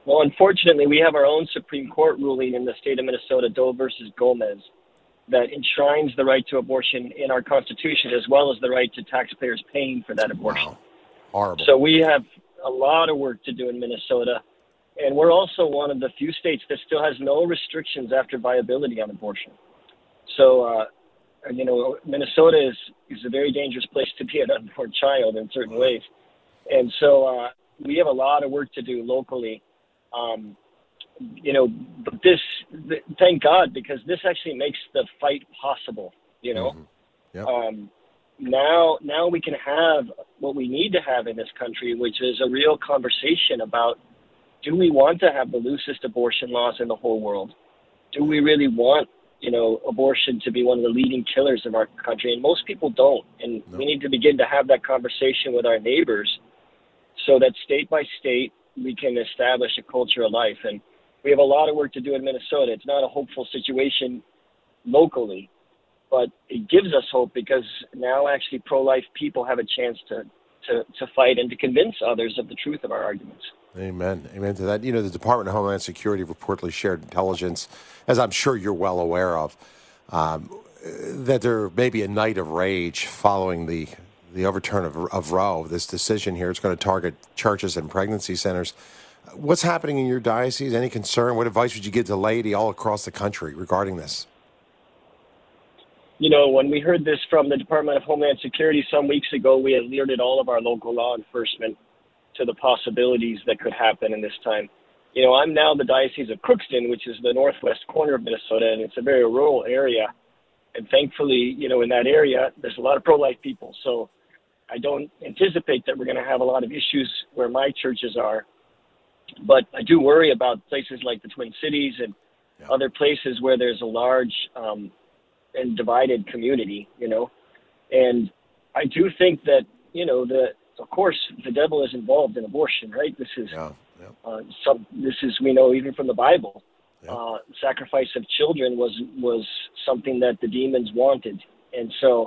Well, unfortunately, we have our own Supreme Court ruling in the state of Minnesota, Doe versus Gomez, that enshrines the right to abortion in our Constitution, as well as the right to taxpayers paying for that abortion. Wow. Horrible. So we have a lot of work to do in Minnesota. And we're also one of the few states that still has no restrictions after viability on abortion. So, uh, you know, Minnesota is, is a very dangerous place to be an unborn child in certain ways. And so uh, we have a lot of work to do locally. Um, you know, but this, th- thank God, because this actually makes the fight possible, you know. Mm-hmm. Yep. Um, now, now we can have what we need to have in this country, which is a real conversation about, do we want to have the loosest abortion laws in the whole world? Do we really want, you know, abortion to be one of the leading killers of our country? And most people don't. And no. we need to begin to have that conversation with our neighbors so that state by state we can establish a culture of life. And we have a lot of work to do in Minnesota. It's not a hopeful situation locally, but it gives us hope because now actually pro-life people have a chance to, to, to fight and to convince others of the truth of our arguments. Amen. Amen to that. You know, the Department of Homeland Security reportedly shared intelligence, as I'm sure you're well aware of, um, that there may be a night of rage following the the overturn of, of Roe. This decision here is going to target churches and pregnancy centers. What's happening in your diocese? Any concern? What advice would you give to laity all across the country regarding this? You know, when we heard this from the Department of Homeland Security some weeks ago, we alerted all of our local law enforcement to the possibilities that could happen in this time. You know, I'm now the Diocese of Crookston, which is the northwest corner of Minnesota, and it's a very rural area. And thankfully, you know, in that area, there's a lot of pro-life people. So I don't anticipate that we're going to have a lot of issues where my churches are. But I do worry about places like the Twin Cities and yeah. other places where there's a large um, and divided community, you know. And I do think that, you know, the of course, the devil is involved in abortion, right? This is yeah, yeah. Uh, some. This is we know even from the Bible. Yeah. Uh, sacrifice of children was was something that the demons wanted, and so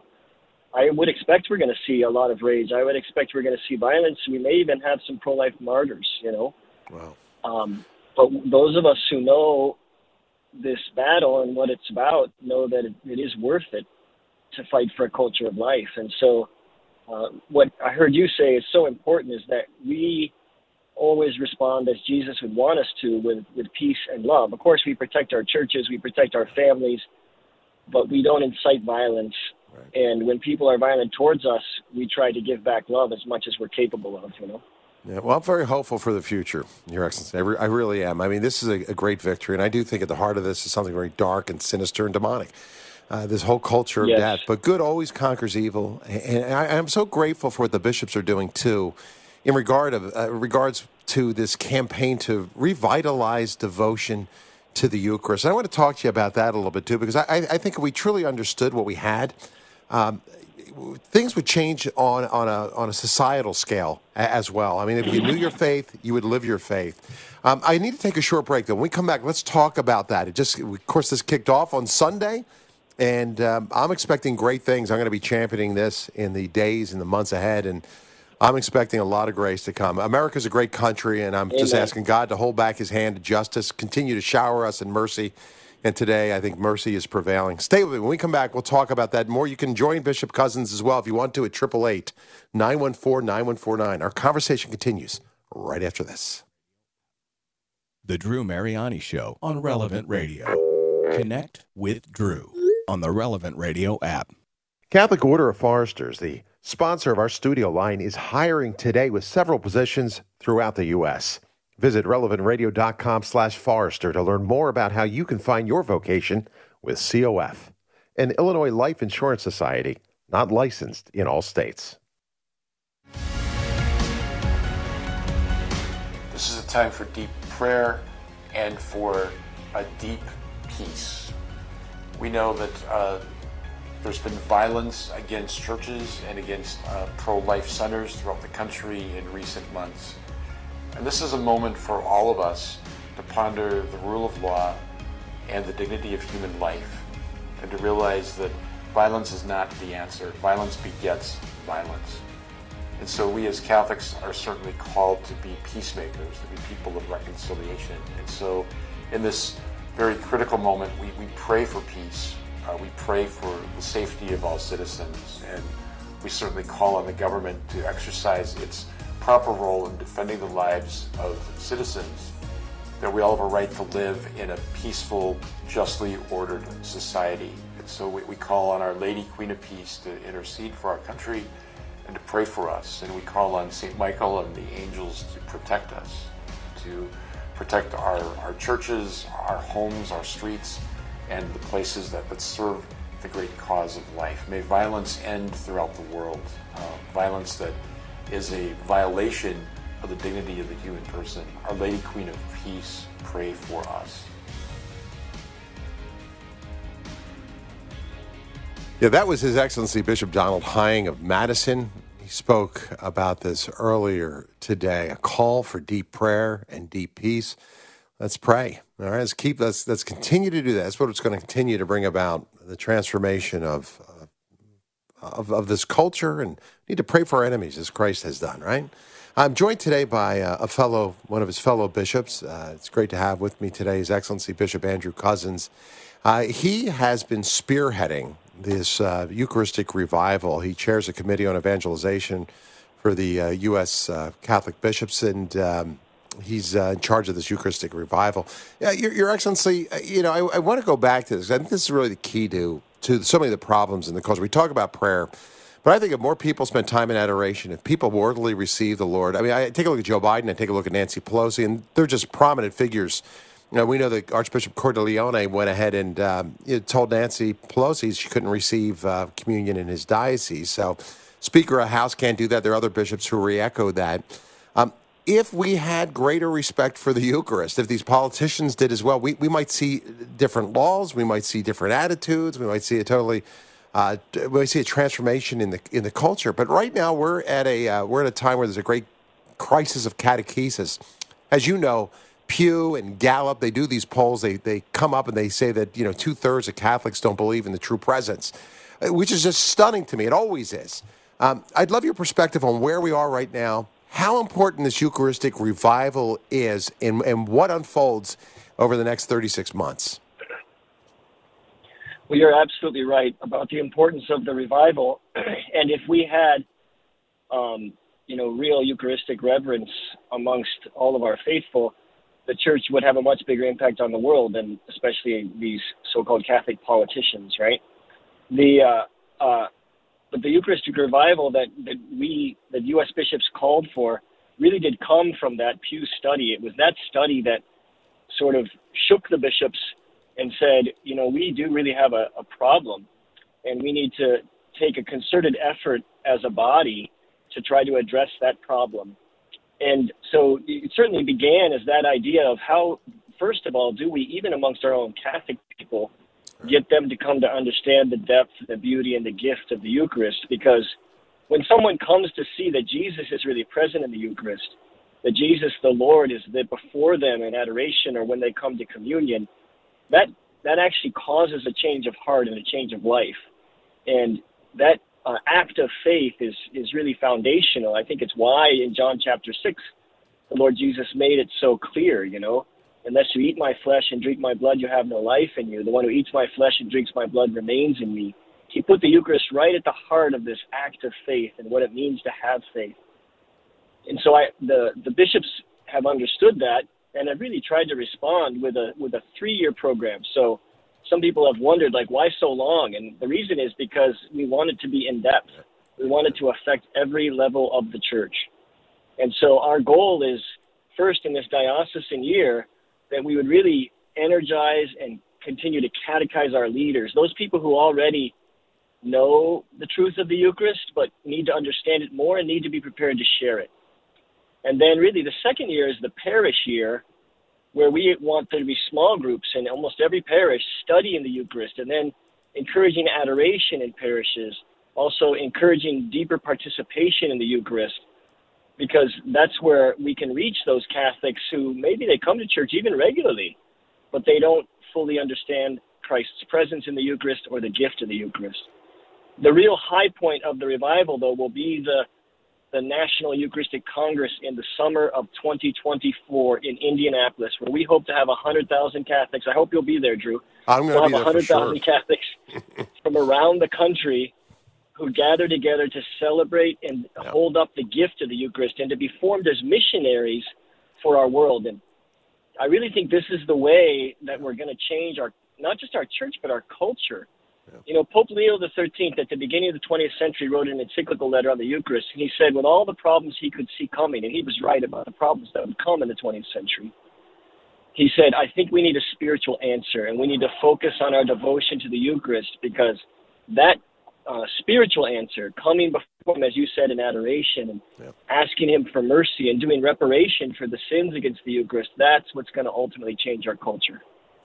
I would expect we're going to see a lot of rage. I would expect we're going to see violence. We may even have some pro-life martyrs, you know. Wow. Um, but those of us who know this battle and what it's about know that it, it is worth it to fight for a culture of life, and so. Uh, what I heard you say is so important is that we always respond as Jesus would want us to with, with peace and love. Of course, we protect our churches, we protect our families, but we don't incite violence. Right. And when people are violent towards us, we try to give back love as much as we're capable of, you know. Yeah, well, I'm very hopeful for the future, Your Excellency. I, re- I really am. I mean, this is a, a great victory, and I do think at the heart of this is something very dark and sinister and demonic. Uh, this whole culture of yes. death. But good always conquers evil. And I, I'm so grateful for what the bishops are doing, too, in regard of uh, regards to this campaign to revitalize devotion to the Eucharist. And I want to talk to you about that a little bit, too, because I, I think if we truly understood what we had, um, things would change on, on, a, on a societal scale as well. I mean, if you knew your faith, you would live your faith. Um, I need to take a short break, though. When we come back, let's talk about that. It just, of course, this kicked off on Sunday. And um, I'm expecting great things. I'm going to be championing this in the days and the months ahead, and I'm expecting a lot of grace to come. America's a great country, and I'm Amen. Just asking God to hold back his hand of justice, continue to shower us in mercy, and today I think mercy is prevailing. Stay with me. When we come back, we'll talk about that more. You can join Bishop Cozzens as well if you want to at eight eight eight, nine one four, nine one four nine. Our conversation continues right after this. The Drew Mariani Show on Relevant Radio. Connect with Drew on the Relevant Radio app. Catholic Order of Foresters, the sponsor of our studio line, is hiring today with several positions throughout the U S Visit relevantradio.com slash Forester to learn more about how you can find your vocation with C O F, an Illinois Life Insurance Society, not licensed in all states. This is a time for deep prayer and for a deep peace. We know that uh, there's been violence against churches and against uh, pro-life centers throughout the country in recent months. And this is a moment for all of us to ponder the rule of law and the dignity of human life, and to realize that violence is not the answer. Violence begets violence. And so we as Catholics are certainly called to be peacemakers, to be people of reconciliation. And so in this very critical moment, we, we pray for peace. Uh, we pray for the safety of all citizens. And we certainly call on the government to exercise its proper role in defending the lives of citizens, that we all have a right to live in a peaceful, justly ordered society. And so we, we call on Our Lady, Queen of Peace, to intercede for our country and to pray for us. And we call on Saint Michael and the angels to protect us, to protect our, our churches, our homes, our streets, and the places that, that serve the great cause of life. May violence end throughout the world, uh, violence that is a violation of the dignity of the human person. Our Lady, Queen of Peace, pray for us. Yeah, that was His Excellency Bishop Donald Hying of Madison. He spoke about this earlier today, a call for deep prayer and deep peace. Let's pray. All right, let's keep let's let's continue to do that. That's what it's going to continue to bring about, the transformation of uh, of, of this culture, and we need to pray for our enemies as Christ has done, right? I'm joined today by uh, a fellow, one of his fellow bishops. Uh, it's great to have with me today His Excellency Bishop Andrew Cozzens. Uh, he has been spearheading this uh, Eucharistic revival. He chairs a committee on evangelization for the uh, U S Uh, Catholic bishops, and um, he's uh, in charge of this Eucharistic revival. Yeah, Your, Your Excellency, uh, you know, I, I want to go back to this. I think this is really the key to to so many of the problems in the culture. We talk about prayer, but I think if more people spend time in adoration, if people worthily receive the Lord, I mean, I take a look at Joe Biden, I take a look at Nancy Pelosi, and they're just prominent figures. You know, we know that Archbishop Cordileone went ahead and um, you know, told Nancy Pelosi she couldn't receive uh, communion in his diocese. So Speaker of the House can't do that. There are other bishops who re-echo that. Um, if we had greater respect for the Eucharist, if these politicians did as well, we, we might see different laws, we might see different attitudes, we might see a totally, uh, we might see a transformation in the in the culture. But right now we're at a uh, we're at a time where there's a great crisis of catechesis. As you know, Pew and Gallup, they do these polls. They they come up and they say that, you know, two thirds of Catholics don't believe in the true presence, which is just stunning to me. It always is. Um, I'd love your perspective on where we are right now, how important this Eucharistic revival is, and, and what unfolds over the next thirty-six months. Well, you're absolutely right about the importance of the revival. And if we had, um, you know, real Eucharistic reverence amongst all of our faithful, the church would have a much bigger impact on the world than especially these so-called Catholic politicians, right? The uh, uh, but the Eucharistic revival that, that we, that U S bishops called for, really did come from that Pew study. It was that study that sort of shook the bishops and said, you know, we do really have a, a problem, and we need to take a concerted effort as a body to try to address that problem. And so it certainly began as that idea of how, first of all, do we, even amongst our own Catholic people, get them to come to understand the depth, the beauty, and the gift of the Eucharist? Because when someone comes to see that Jesus is really present in the Eucharist, that Jesus, the Lord, is there before them in adoration or when they come to communion, that that actually causes a change of heart and a change of life. And that Uh, act of faith is is really foundational. I think it's why in John chapter six, the Lord Jesus made it so clear, you know, unless you eat my flesh and drink my blood, you have no life in you. The one who eats my flesh and drinks my blood remains in me. He put the Eucharist right at the heart of this act of faith and what it means to have faith. And so I, the, the bishops have understood that and have really tried to respond with a with a three-year program. So some people have wondered, like, why so long? And the reason is because we want it to be in depth. We want it to affect every level of the church. And so our goal is, first in this diocesan year, that we would really energize and continue to catechize our leaders, those people who already know the truth of the Eucharist but need to understand it more and need to be prepared to share it. And then really the second year is the parish year, where we want there to be small groups in almost every parish studying the Eucharist, and then encouraging adoration in parishes, also encouraging deeper participation in the Eucharist, because that's where we can reach those Catholics who maybe they come to church even regularly, but they don't fully understand Christ's presence in the Eucharist or the gift of the Eucharist. The real high point of the revival, though, will be the the National Eucharistic Congress in the summer of twenty twenty-four in Indianapolis, where we hope to have one hundred thousand Catholics. I hope you'll be there, Drew. I'm going to we'll be have there for sure. one hundred thousand Catholics from around the country who gather together to celebrate and yeah. hold up the gift of the Eucharist and to be formed as missionaries for our world. And I really think this is the way that we're going to change our, not just our church, but our culture. Yeah. You know, Pope Leo the thirteenth at the beginning of the twentieth century wrote an encyclical letter on the Eucharist, and he said with all the problems he could see coming, and he was right about the problems that would come in the twentieth century, he said, I think we need a spiritual answer, and we need to focus on our devotion to the Eucharist, because that uh, spiritual answer, coming before him, as you said, in adoration, and yeah. asking him for mercy and doing reparation for the sins against the Eucharist, that's what's going to ultimately change our culture.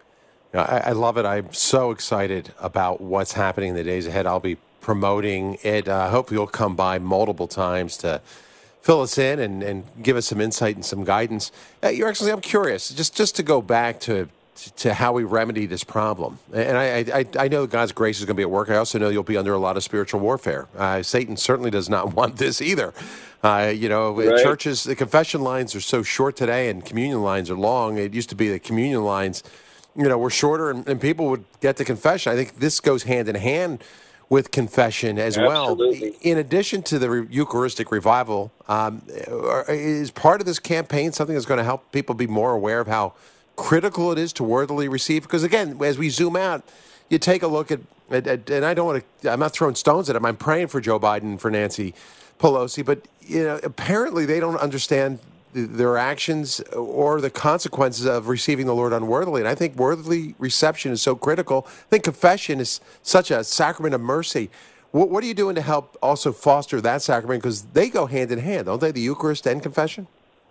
I, I love it. I'm so excited about what's happening in the days ahead. I'll be promoting it. I uh, hope you'll come by multiple times to fill us in and, and give us some insight and some guidance. Uh, Your Excellency, I'm curious, just, just to go back to to how we remedy this problem. And I, I, I know God's grace is going to be at work. I also know you'll be under a lot of spiritual warfare. Uh, Satan certainly does not want this either. Uh, you know, right. Churches, the confession lines are so short today and communion lines are long. It used to be the communion lines, you know, were shorter and, and people would get to confession. I think this goes hand in hand with confession as Absolutely. well. In addition to the re- Eucharistic revival, um, is part of this campaign something that's going to help people be more aware of how critical it is to worthily receive? Because again, as we zoom out, you take a look at, at, at and I don't want to, I'm not throwing stones at them. I'm praying for Joe Biden and for Nancy Pelosi, but you know, apparently they don't understand their actions or the consequences of receiving the Lord unworthily. And I think worthily reception is so critical. I think confession is such a sacrament of mercy. What, what are you doing to help also foster that sacrament? Because they go hand in hand, don't they? The Eucharist and confession?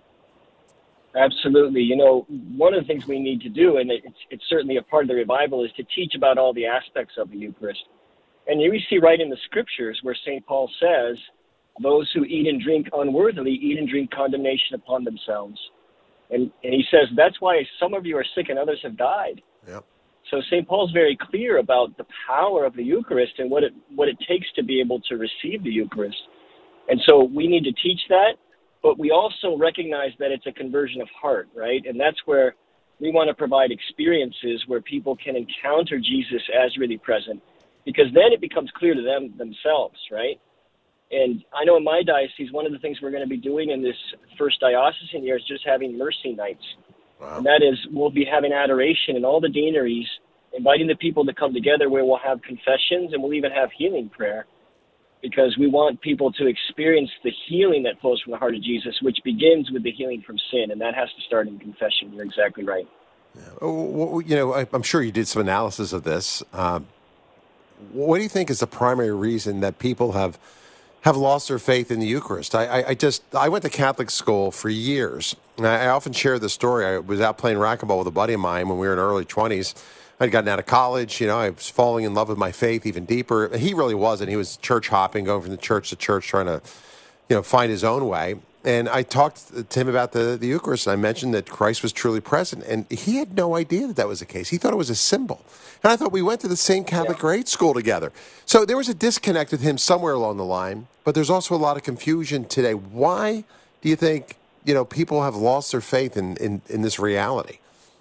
Absolutely. You know, one of the things we need to do, and it's, it's certainly a part of the revival, is to teach about all the aspects of the Eucharist. And we see right in the scriptures where Saint Paul says, those who eat and drink unworthily eat and drink condemnation upon themselves. And, and he says, that's why some of you are sick and others have died. Yep. So Saint Paul's very clear about the power of the Eucharist and what it what it takes to be able to receive the Eucharist. And so we need to teach that, but we also recognize that it's a conversion of heart, right? And that's where we want to provide experiences where people can encounter Jesus as really present, because then it becomes clear to them themselves, right? And I know in my diocese, one of the things we're going to be doing in this first diocesan year is just having mercy nights. Wow. And that is, we'll be having adoration in all the deaneries, inviting the people to come together where we'll have confessions and we'll even have healing prayer, because we want people to experience the healing that flows from the heart of Jesus, which begins with the healing from sin, and that has to start in confession. You're exactly right. Yeah. Well, you know, I'm sure you did some analysis of this. Um, what do you think is the primary reason that people have have lost their faith in the Eucharist? I, I, I just, I went to Catholic school for years. And I, I often share the story. I was out playing racquetball with a buddy of mine when we were in our early twenties. I'd gotten out of college, you know, I was falling in love with my faith even deeper. He really wasn't. He was church hopping, going from the church to church, trying to, you know, find his own way. And I talked to him about the, the Eucharist. I mentioned that Christ was truly present, and he had no idea that that was the case. He thought it was a symbol. And I thought we went to the same Catholic yeah. grade school together. So there was a disconnect with him somewhere along the line, but there's also a lot of confusion today. Why do you think, you know, people have lost their faith in, in, in this reality?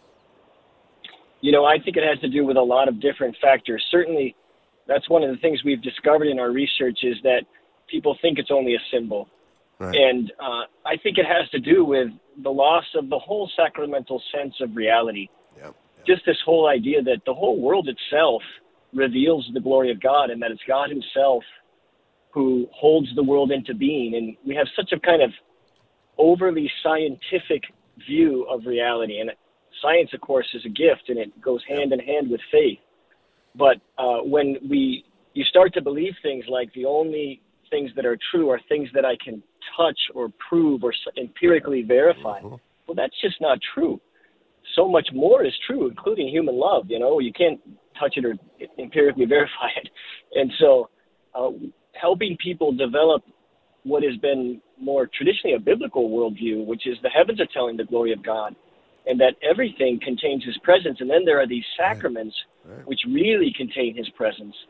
You know, I think it has to do with a lot of different factors. Certainly, that's one of the things we've discovered in our research is that people think it's only a symbol. Right. And uh, I think it has to do with the loss of the whole sacramental sense of reality. Yep. Yep. Just this whole idea that the whole world itself reveals the glory of God, and that it's God himself who holds the world into being. And we have such a kind of overly scientific view of reality. And science, of course, is a gift, and it goes hand in hand with faith. But uh, when we you start to believe things like the only things that are true are things that I can touch or prove or empirically verify, mm-hmm. well, that's just not true. So much more is true, including human love. You know, you can't touch it or empirically verify it. And so uh, helping people develop what has been more traditionally a biblical worldview, which is the heavens are telling the glory of God, and that everything contains his presence. And then there are these sacraments, right. Right. which really contain his presence.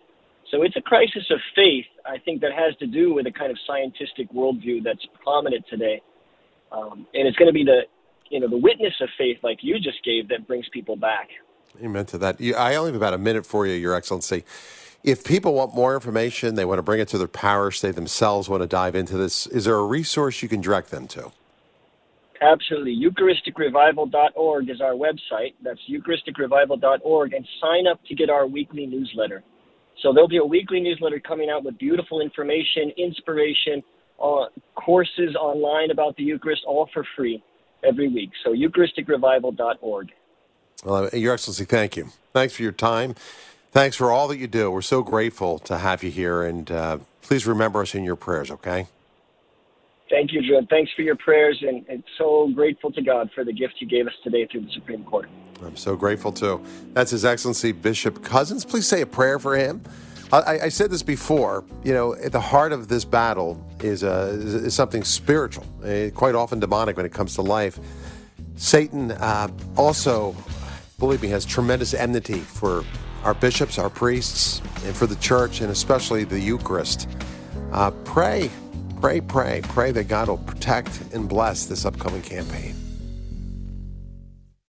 So it's a crisis of faith, I think, that has to do with a kind of scientific worldview that's prominent today. Um, and it's going to be the, you know, the witness of faith like you just gave that brings people back. Amen to that. You, I only have about a minute for you, Your Excellency. If people want more information, they want to bring it to their parish, they themselves want to dive into this, is there a resource you can direct them to? Absolutely. Eucharistic Revival dot org is our website. That's Eucharistic Revival dot org. And sign up to get our weekly newsletter. So there'll be a weekly newsletter coming out with beautiful information, inspiration, uh, courses online about the Eucharist, all for free every week. So Eucharistic Revival dot org. Well, Your Excellency, thank you. Thanks for your time. Thanks for all that you do. We're so grateful to have you here. And uh, please remember us in your prayers, okay? Thank you, Drew. And thanks for your prayers. And, and so grateful to God for the gift you gave us today through the Supreme Court. I'm so grateful, too. That's His Excellency Bishop Cozzens. Please say a prayer for him. I, I said this before. You know, at the heart of this battle is, uh, is, is something spiritual, uh, quite often demonic when it comes to life. Satan uh, also, believe me, has tremendous enmity for our bishops, our priests, and for the church, and especially the Eucharist. Uh, pray, pray, pray, pray that God will protect and bless this upcoming campaign.